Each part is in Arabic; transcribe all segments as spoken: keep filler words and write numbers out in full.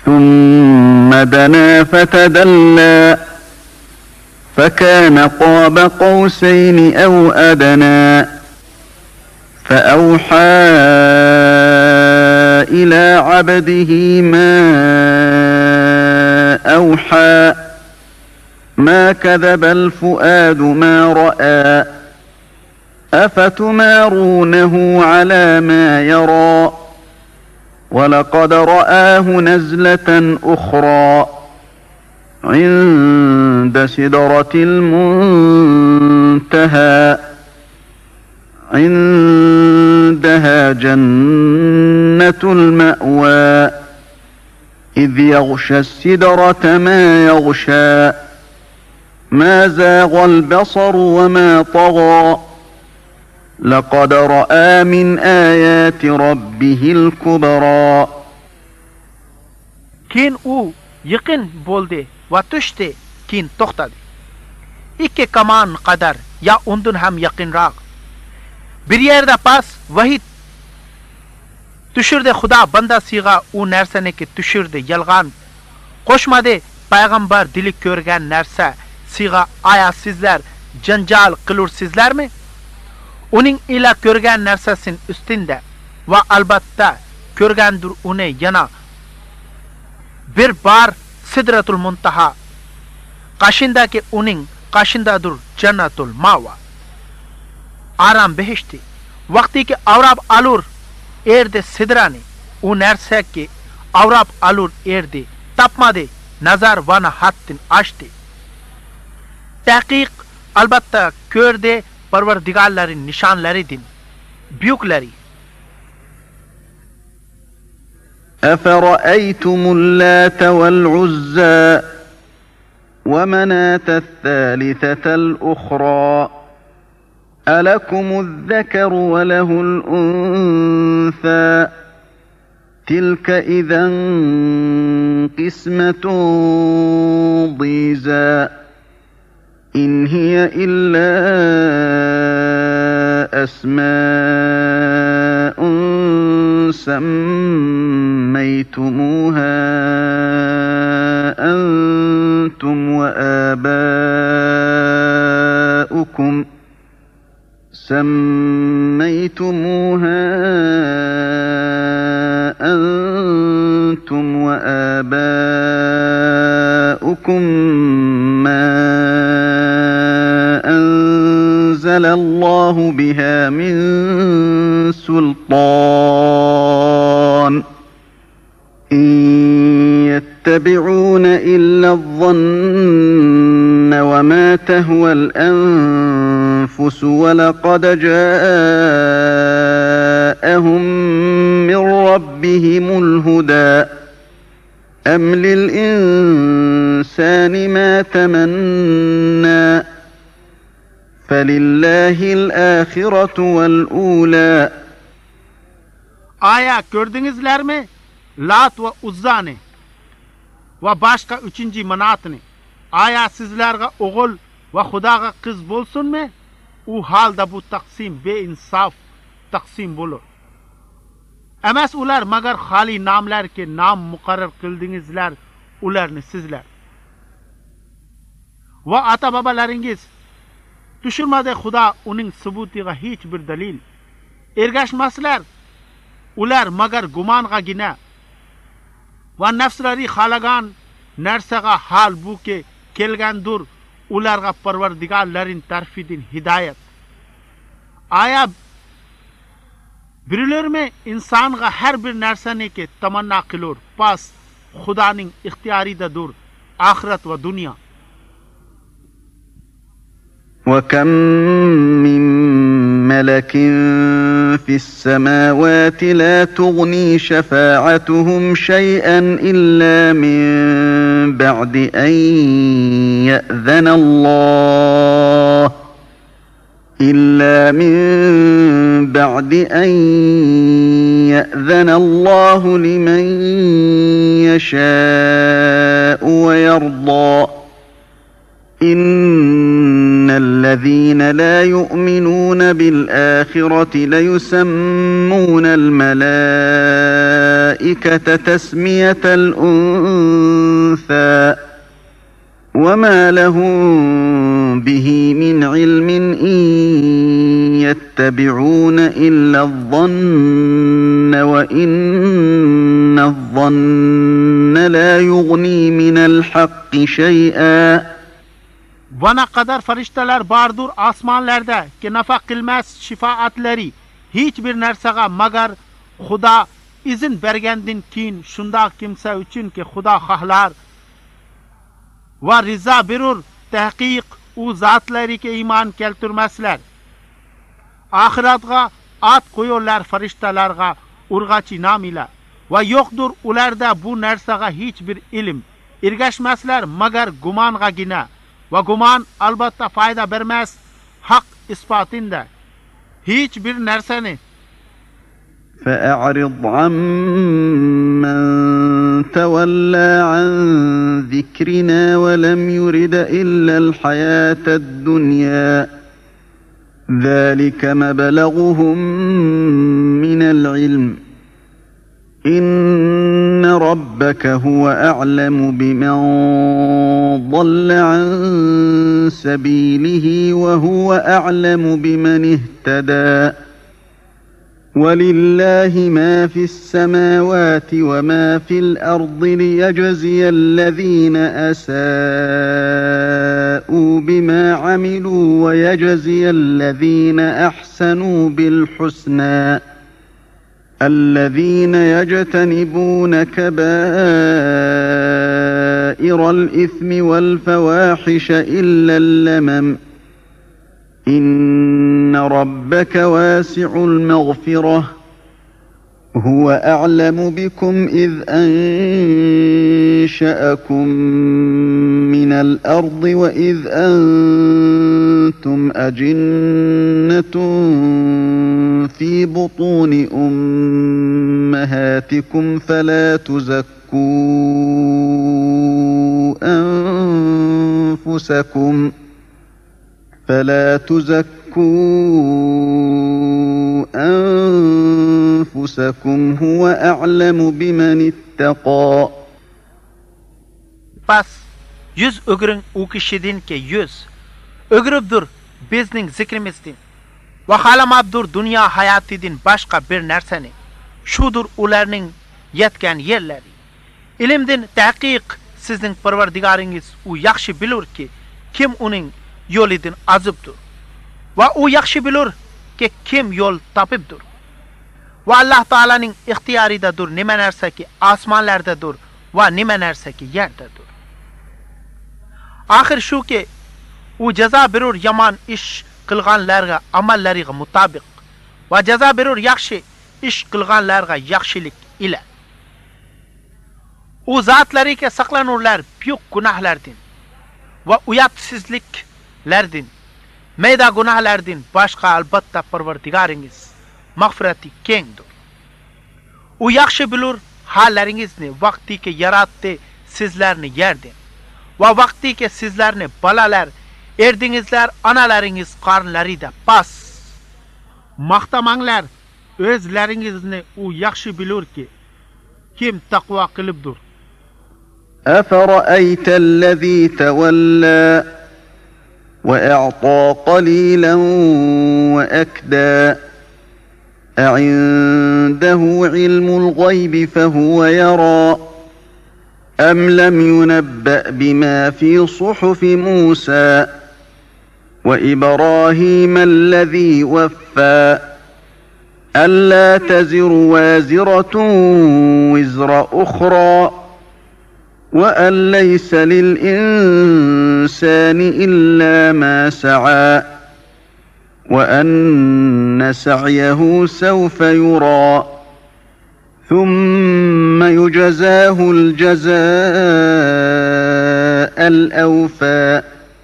ثم دنا فتدلى فكان قاب قوسين أو أدنى فأوحى إلى عبده ما أوحى ما كذب الفؤاد ما رأى أفتمارونه على ما يرى ولقد رآه نزلة أخرى عند سدرة المنتهى عندها جنة المأوى إذ يغشى السدرة ما يغشى ما زاغ البصر وما طغى لقد رأى من آيات ربه الكبرى. Keyin u yiqin bo'ldi va tushdi, keyin to'xtadi. Ikki kaman qadar ya undan ham yaqinroq. Bir yerda pas vahid tushirdi Xudo bandasiga u narsaniki tushirdi yolg'on qo'shmadi payg'ambar dili ko'rgan narsa siga ayatsizlar janjal qilursizlarmi? Uning ila ko'rgan narsasin ustinda va albatta ko'rgandir uni yana bir bar Sidratul Muntaha qashindagi uning qashindadir Jannatul Ma'wa aram behishti vaqtiki avrab alur erdi sidrani u narsaki avrab alur erdi tapmadi nazar vana hattin ashti tahqiq albatta ko'rdi Parvardigarlarin nishonlaridan buyuklari. أفرأيتم اللات والعزى ومناة الثالثة الأخرى ألكم الذكر وله الأنثى تلك إذا قسمة ضيزى إن هي إلا أسماء سميتموها أنتم وآباؤكم سميتموها أنتم وآباؤكم ما أنزل الله بها من سلطان إن يتبعون إلا الظن وما تهوى الأنفس ولقد جاءهم من ربهم الهدى أم للإنسان ما تمنى فلله الآخرة والأولى. Aya gördünüzler mi? Lat ve Uzza'ni ve başka üçüncü manatni. Aya sizlerge oğul ve Xudaga kız bolsun mu? U halda bu taksim ve insaf taksim bulur. Emas ular magar hali namlar ki nam muqarrar kıldınızlar ularni sizler. Ve ata babalaringiz tushirmadi Xudo uning subutiga hech bir dalil ergashmaslar ular magar gumongagina va nafslari xalagan narsaga halbuki kelgandur ularga Parvardigarlarin tarfidan hidoyat. Aya birilermi insonga har bir narsaniki tamanno qilur pas Xudoning ixtiyoridadir oxirat va dunyo. وكم من ملك في السماوات لا تغني شفاعتهم شيئا إلا من بعد أن يأذن الله إلا من بعد أن يأذن الله لمن يشاء ويرضى إن الذين والذين لا يؤمنون بالآخرة ليسمون الملائكة تسمية الأنثى وما لهم به من علم إن يتبعون إلا الظن وإن الظن لا يغني من الحق شيئا. Bana kadar farishtalar bardur asmanlarda ki nafa qilmas shifaatleri hiçbir narsega magar Xudo izin bergandan keyin shunda kimsa uchun ki Xudo xohlar va rizo berur tahqiq u zotlariga iymon keltirmaslar. Oxiratga at qo'yurlar farishtalarga urg'achi nom ila va yo'qdir ularda bu narsaga hech bir ilm ergashmaslar magar gumongagina va gumon albatta foyda bermas haq isbotinda hech bir narsani. فأعرض عمن تولى عن ذكرنا ولم يرد إلا الحياة الدنيا ذلك مبلغهم من العلم إن ربك هو أعلم بمن ضل عن سبيله وهو أعلم بمن اهتدى ولله ما في السماوات وما في الأرض ليجزي الذين أساءوا بما عملوا ويجزي الذين أحسنوا بالحسنى الذين يجتنبون كبائر الإثم والفواحش إلا اللمم إن ربك واسع المغفرة هو أعلم بكم إذ أنشأكم من الأرض وإذ أنتم أجنة في بطون أمهاتكم فلا تزكوا أنفسكم فلا تزكوا أنفسكم هو أعلم بمن اتقى. Bas yüz ögrün o kişidin ki yüz ögrübdür bizning zikrimizden ve halamabdur dünya hayatidin başka bir narsani şudur ularning yetgan yerleri ilimdin tahqiq sizning parvardigoringiz u yaxshi bilur ki kim uning yo'lidan azibdir va u yaxshi bilur ki kim yo'l topibdir va Alloh taolaning ixtiyoridadir nima narsa ki osmonlardadir va nima narsa ki yerdadir. Oxir shu ki u jazo berur yomon ish qilganlarga amallariga mutobiq va jazo berur yaxshi ish qilganlarga yaxshilik ila. U zotlariga saqlanurlar büyük gunohlardan va uyatsizliklardan mayda gunohlardan boshqa albatta Parvardigoringiz mag'firati kengdir. U yaxshi bilur hallaringizni vaqtiki yaratdi sizlarni yerdan va vaqtiki sizlarni balalar erdingizlar analaringiz qornlarida pas maqtamanglar o'zlaringizni u yaxshi bilurki kim taqvo qilibdir. أفرأيت الذي تولى وأعطى قليلا وأكدى أعنده علم الغيب فهو يرى أم لم ينبأ بما في صحف موسى وإبراهيم الذي وفى ألا تزر وازرة وزر أخرى وأن ليس للإنسان إلا ما سعى وأن سعيه سوف يرى ثم يجزاه الجزاء الأوفى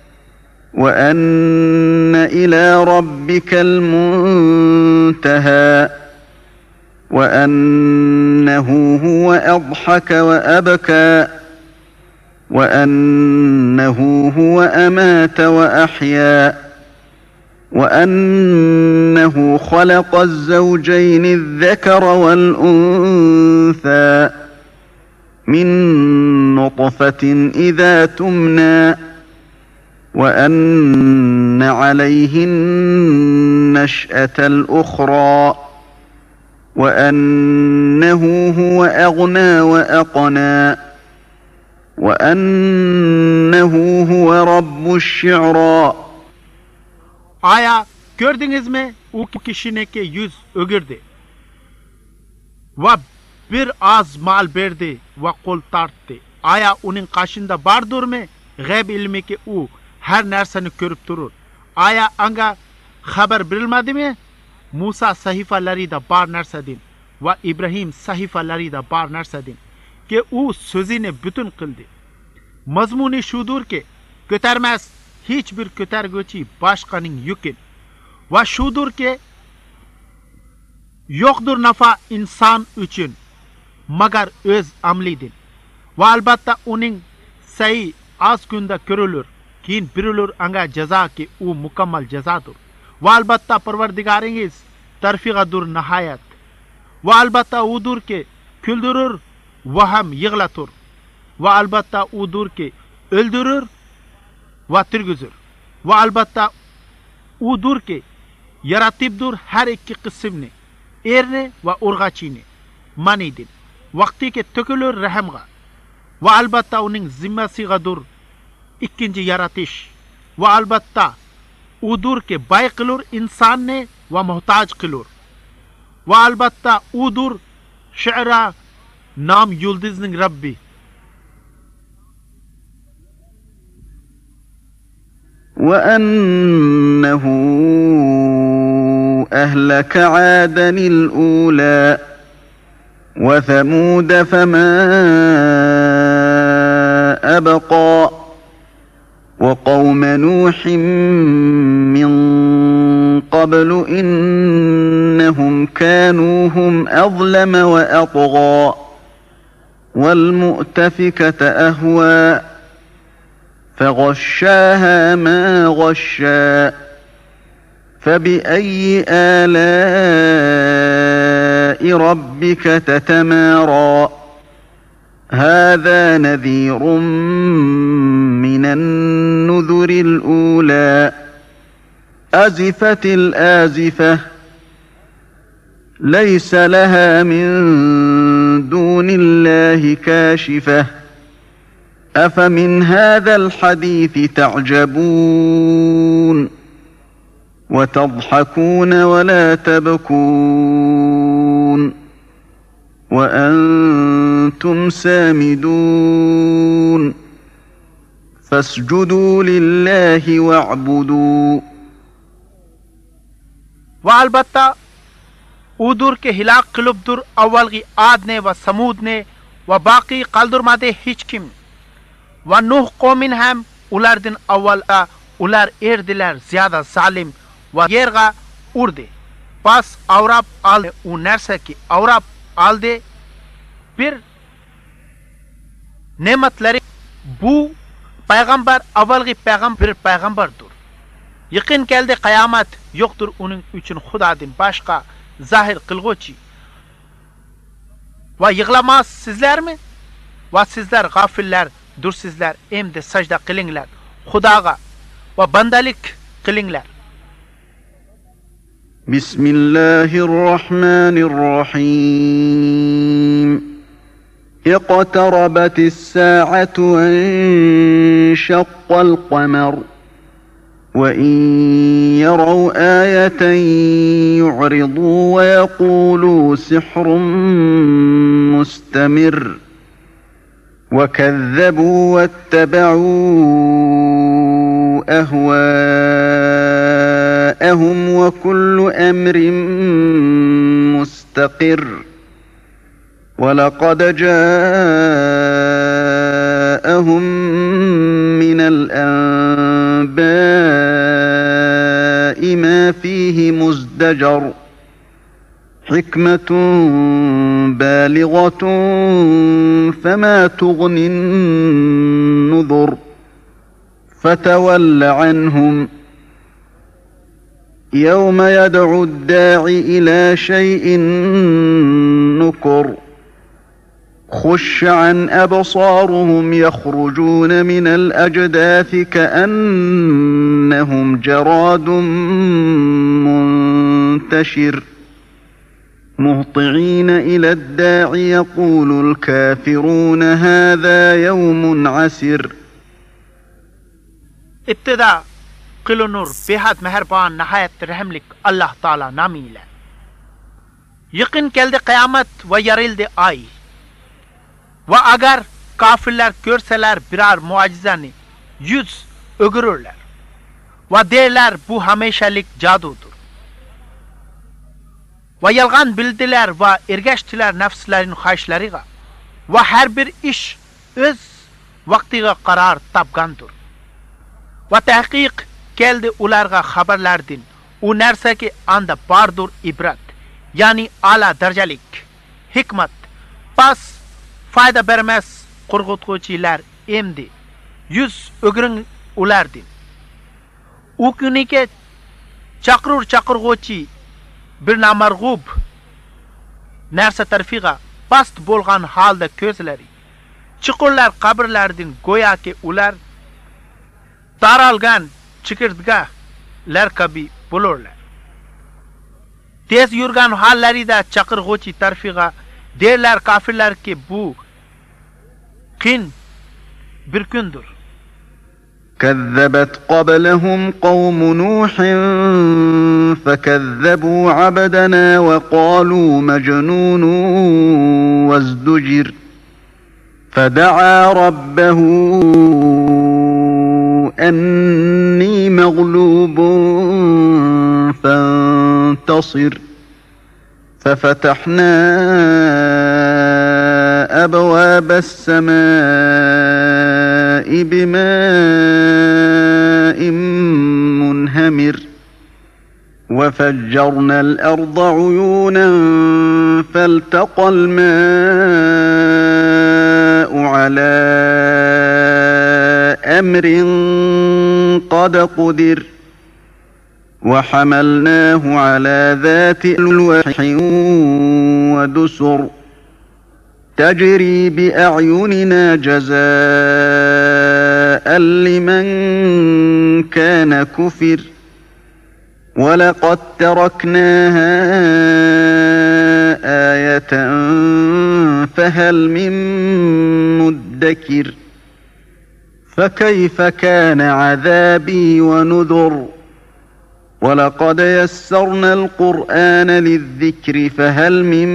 وأن إلى ربك المنتهى وأنه هو أضحك وأبكى وأنه هو أمات وأحيا وأنه خلق الزوجين الذكر والأنثى من نطفة إذا تمنى وأن عليه النشأة الأخرى وأنه هو أغنى وأقنى وأنه هو رب الشعرى. Aya gördünüz mü? O kişineki yüz ögürdü. Ve bir az mal verdi ve kol tarttı. Aya onun karşında bardır mı? Gayb ilmi ki o her nerseni görüp durur. Aya anga haber verilmedi mi? Musa sahifaları da bar nersedin ve İbrahim sahifaları da bar nersedin ki o sözünü bütün kıldı. Mazmuni şudur ki götürmez hiçbir götürgücü başkanın yükün ve şudur ki yoktur nafa insan için magar öz amlidin ve albatta onun sayı az günde görülür kin birülür anga ceza ki o mukammal cezadır ve albatta Parvardigariniz tarfigadur nihayet ve albatta odur ki küldürür ve hem yığlatır ve albatta odur ki öldürür ve tirgüzür ve albatta odur ki yaratibdur her iki kısmını erni ve urgaçini manidin vakti ki tökülür rahemga ve albatta onun zimmesigadur ikinci yaratış ve albatta odur ki bay kılır insan ne ve muhtaç kılır ve albatta odur şiira nam yıldızın Rabbi. وأنه أهلك عادا الأولى وثمود فما أبقى وقوم نوح من قبل إنهم كانوا هم أظلم وأطغى والمؤتفكة أهوى فغشاها ما غشى فبأي آلاء ربك تتمارى هذا نذير من النذر الأولى أزفت الآزفة ليس لها من دون الله كاشفة أفمن هذا الحديث تعجبون وتضحكون ولا تبكون وأنتم سامدون فاسجدوا لله واعبدوا. Ve albatta udur ki hilak kılıptur avvalgi Ad ne ve Samud ne ve baki kaldırmadı hiç kim. Ve Nuh kavmin hem ulardan avvala ular erdiler ziyada zalim ve yerga urdu. Pas avrap aldı o nerse ki avrap aldı bir nimetleri bu peygamber avvalgi peygamber bir peygamberdir. Yakın geldi kıyamet yoktur onun için Hudadan başka zahir kılgıcı. Ve yığlamaz sizler mi? Ve sizler gafiller dur sizler emde secde kılınlar Hudaga ve bandalik kılınlar. Bismillahirrahmanirrahim. اقتربت الساعة وانشق القمر وإن يروا آية يعرضوا ويقولوا سحر مستمر وكذبوا واتبعوا أهواءهم وكل أمر مستقر ولقد جاءهم من الأنباء ما فيه مزدجر حكمة بالغة فما تغني النذر فتول عنهم يوم يدعو الداع إلى شيء نكر خش عن أبصارهم يخرجون من الأجداث كأنهم جراد منتشر مهطعين إلى الداع يقول الكافرون هذا يوم عسر. ابتدا qılınır behad meherban nihayet rahimlik Allah Taala namıyla. Yakın geldi kıyamet ve yarıldı ay. Ve agar kafirler görseler birer mucizeni yüz ögürürler. Ve derler bu hemşelik cadudur. Ve yalgan bildiler ve ergeçtiler nefslerin hayşlarına. Ve her bir iş öz vaktiga karar tapgandır. Ve tahqiq keldi ularga xabarlardin u narsa ki anda bardur ibrat yani ala darjalik hikmat pas fayda bermez qurg'utuvchilar emdi yuz o'giring ulardin u kuniki chaqirur chaqirg'uvchi bir namarg'ub narsa tarfiga past bo'lgan holda ko'zlari chuqurlar qabrlardin go'yoki ular taralgan chikirtgalar kabi bo'lurlar. Tez yurgan hollarida chaqirg'uvchi tarfiga derlar kafirlarki bu qiyin bir kundir. كذبت قبلهم قوم نوح فكذبوا عبدنا وقالوا مجنون وازدجر فدعا ربه أني مغلوب فانتصر ففتحنا أبواب السماء بماء منهمر وفجرنا الأرض عيونا فالتقى الماء على أمر قد قدر وحملناه على ذات ألواح ودسر تجري بأعيننا جزاء لمن كان كفر ولقد تركناها آية فهل من مدكر فكيف كان عذابي ونذر ولقد يسرنا القرآن للذكر فهل من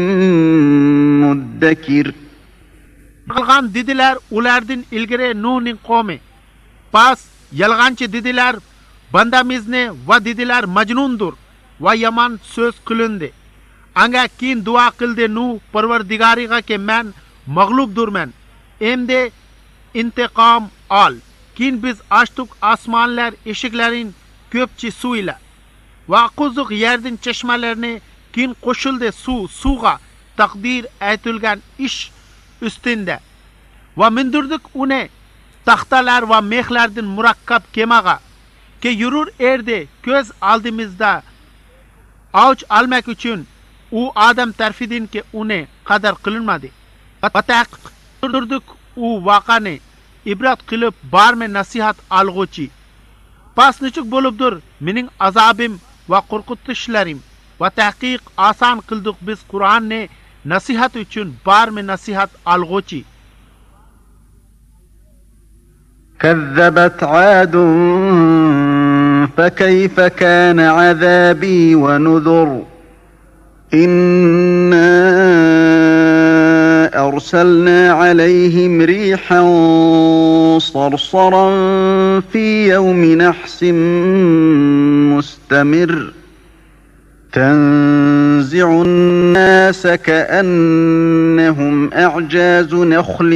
مدكر. Yalgan dediler ulardan ilgari Nuh'ning qavmi. Pas yalganchi dediler bandamizni va dediler majnundur va yaman so'z qilindi. Anga keyin duo qildi Nuh Parvardigariga ki men mag'lubdurman. Endi intiqom ol. Keyin biz açtık asmanlar eshiklarin ko'pchi suv ila va quzuq yerdan chashmalarini keyin qo'shildi suv suvga taqdir aytilgan ish ustida va mindirdik uni taxtalar va mexlardan murakkab kemaga ki yurur erdi ko'z oldimizda avj olmak uchun u odam tarfidan ki uni qadar qilinmadi va taqdirdik u voqani ibrat qilib barmi nasihat alg'uchi pas nechuk bo'libdir mening azobim va qo'rqitishlarim va tahqiq oson qildik biz Qur'onni nasihat uchun barmi nasihat alg'uchi. كذبت عاد فكيف كان عذابي ونذر إنا أرسلنا عليهم ريحا صرصرا في يوم نحس مستمر تنزع الناس كأنهم أعجاز نخل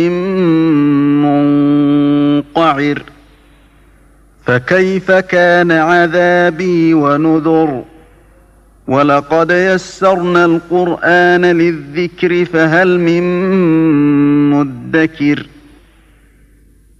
منقعر فكيف كان عذابي ونذر ولقد يسرنا القرآن للذكر فهل من مدكر.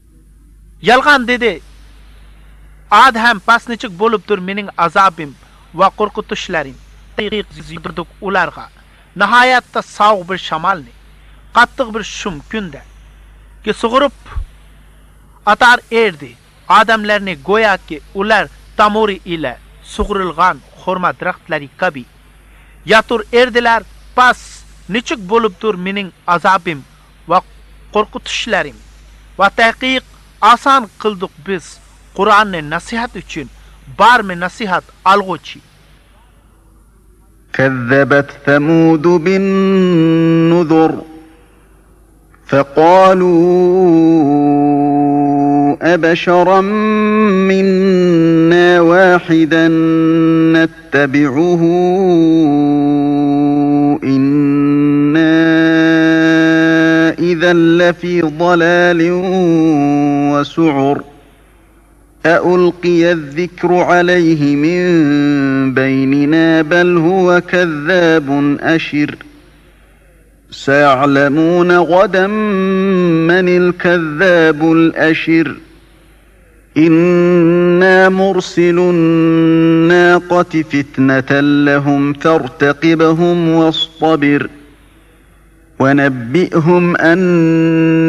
Yalgan dedi. Ad hem pasnichik bo'libdir mening azobim va qo'rqitishlaring. Yurdik ularga nihoyatda sovuq bir shamolni, qattiq bir shum kunda ki sug'urib atar erdi. Odamlarni go'yoki ular tamuri ila sug'urilgan xurma daraxtlari kabi yatur erdilar. Pas nechuk bo'libdir mening azobim va qo'rqitishlarim. Va tahqiq oson qildik biz Qur'onni nasihat uchun barmi nasihat alg'uchi. كذبت ثمود بالنذر فقالوا أبشرا منا واحدا نتبعه إنا إذا لفي ضلال وسعر أألقي الذكر عليه من بيننا بل هو كذاب أشر سيعلمون غدا من الكذاب الأشر إنا مرسل الناقة فتنة لهم فارتقبهم واصطبر ونبئهم أن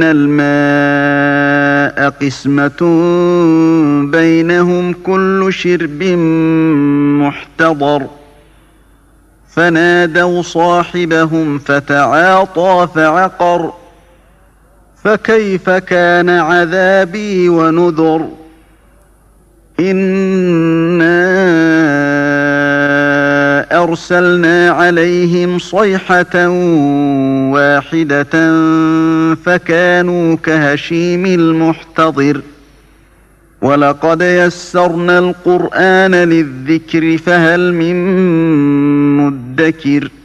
الماء قسمة بينهم كل شرب محتضر فنادوا صاحبهم فتعاطى فعقر فكيف كان عذابي ونذر إنا أرسلنا عليهم صيحة واحدة فكانوا كهشيم المحتضر ولقد يسرنا القرآن للذكر فهل من مدكر.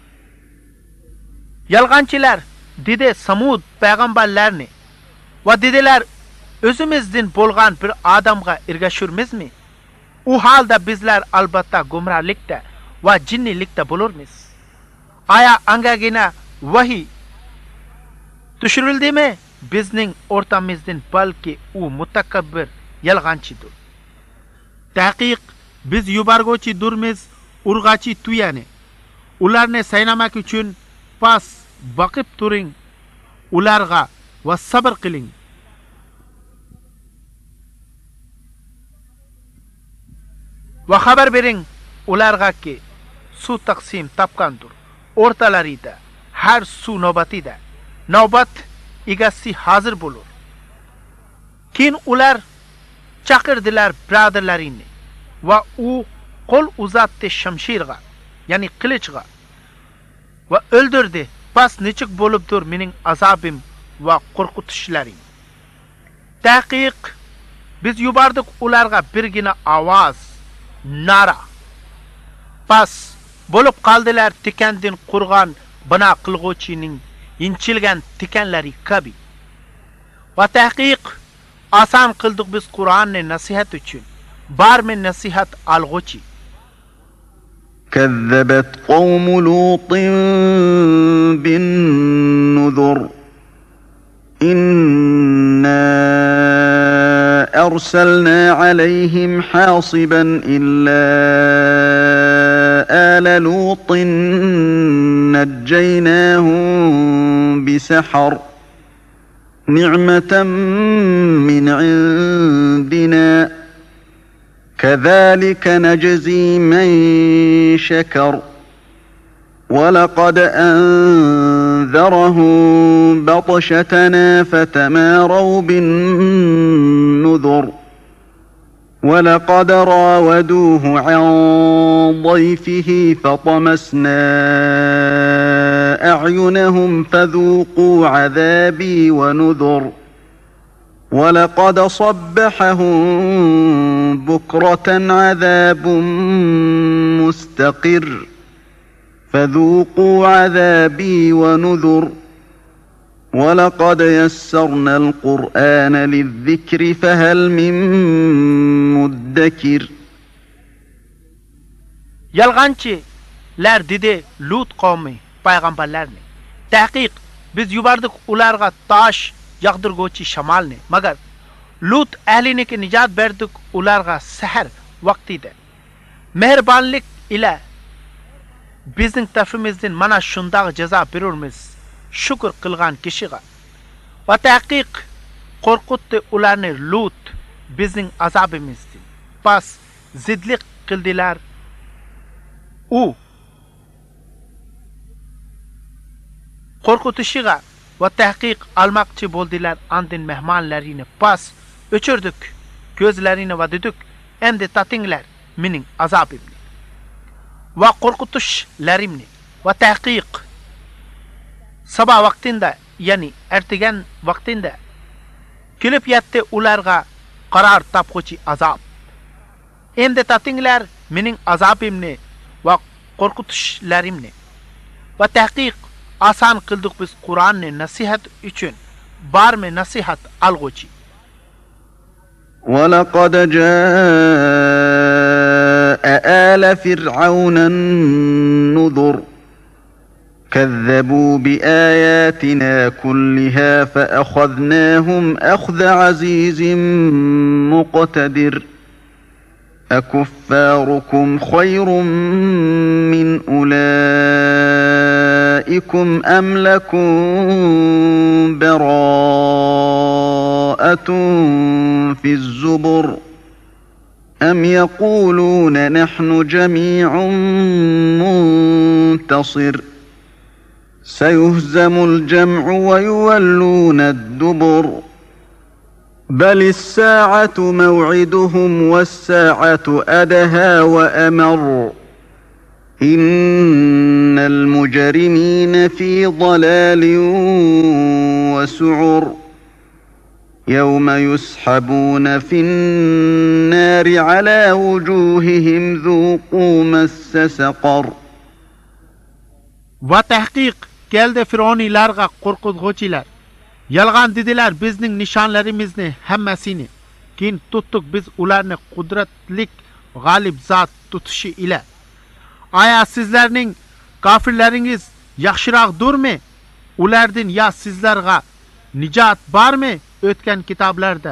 Yalğançılar dedi Samud peygamberlerini ve dediler özümüzden bolgan bir adamga ergeşürmizmi? O halda bizler albatta gumrahlikte ve cinnilikte bulurmiz. Aya angagina vahiy düşürüldü mi? Bizning ortamizdan balki u mutakabbir yalğançıdır. Tahqiq biz yubargochi durmiz urg'achi tuyani. Ularni saynamak uchun pas baqib turing ularga va sabr qiling. Va xabar bering ularga ki suv taqsim topgandir. O'rtalarida har suv navbatida navbat egasi hozir bo'lur. Keyin ular chaqirdilar birodarlarini va u qo'l uzatdi shamshirga, ya'ni qilichga va o'ldirdi. Pas nechuk bo'libdir mening azobim va qo'rqitishlarim. Tahqiq biz yubordik ularga birgina ovoz, nara. Pas bo'lib qoldilar tikandin qurgan bina qilg'uvchining yinchilgan tikanlari kabi. Va tahqiq oson qildik biz Qur'onni nasihat uchun. Barmi nasihat alg'uchi. كذبت قوم لوط بالنذر إنا أرسلنا عليهم حاصبا إلا آل لوط نجيناهم بسحر نعمة من عندنا كذلك نجزي من شكر ولقد أنذرهم بطشتنا فتماروا بالنذر ولقد راودوه عن ضيفه فطمسنا أعينهم فذوقوا عذابي ونذر ولقد صبحهم بكرة عذاب مستقر فذوقوا عذابي ونذر ولقد يسرنا القرآن للذكر فهل من مدكر. Yalğançılar dedi Lut kavmi peygamberlerini. Tahqiq biz yubardık ularga taş yağdırguvchi shamolni, magar Lut ahliniki nijot berdik ularga sahar vaqtida. mehribonlik ila bizning tarafimizdan mana shunday jazo berurmiz shukr qilgan kishiga. Va tahqiq qo'rqitdi ularni Lut bizning azobimizdan. Bas zidlik qildilar. U qo'rqitishiga va tahqiq almoqchi bo'ldilar andin mehmonlarini. Bas o'chirdik ko'zlarini va dedik, endi tatinglar mening azobimni va qo'rqitishlarimni. Va tahqiq sabah vaqtida, ya'ni ertagan vaqtida kelib yetdi ularga qaror topquchi azob. Endi tatinglar mening azobimni va qo'rqitishlarimni. Va tahqiq oson qildik biz Qur'onni nasihat uchun. Barmi nasihat alg'uchi. وَلَقَدْ جَاءَ آلَ فِرْعَوْنَ النُّذُرُ كَذَّبُوا بِآيَاتِنَا كُلِّهَا فَأَخَذْنَاهُمْ أَخْذَ عَزِيزٍ مُقْتَدِرٍ أَكُفَّارُكُمْ خَيْرٌ مِّنْ أُولَئِكُمْ أَمْ لَكُمْ بَرَاءَةٌ في الزبر أم يقولون نحن جميع منتصر سيهزم الجمع ويولون الدبر بل الساعة موعدهم والساعة أدهى وأمر إن المجرمين في ضلال وسعر يوم يسحبون في النار على وجوههم ذوقوا مس سقر. Va tahqiq keldi Firavonlarga qo'rqituvchilar. Yolg'on dedilar bizning nishonlarimizni hammasini. Keyin tutdik biz ularni qudratlik g'olib zot tutishi ila. Aya sizlarning kofirlaringiz yaxshiroqdirmi? Ulardan ya sizlarga nijot bormi o'tgan kitoblarda?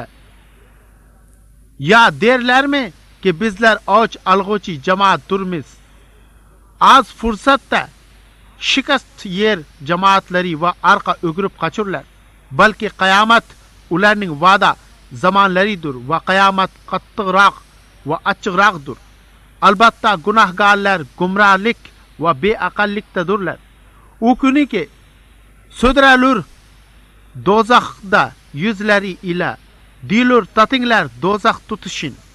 Ya derlarmi ki bizlar och alg'uchi jamoatdirmiz? Az fursatda shikast yer jamoatlari va arqa o'girib qochurlar. Balki qiyomat ularning va'da zamonlaridir va qiyomat qattiqroq va achchiqroqdir. Albatta gunohkorlar gumrohlik va beaqallikdadirlar. U kuniki so'dralur do'zaxda yuzlari ila dilur tatinglar do'zax tutishin.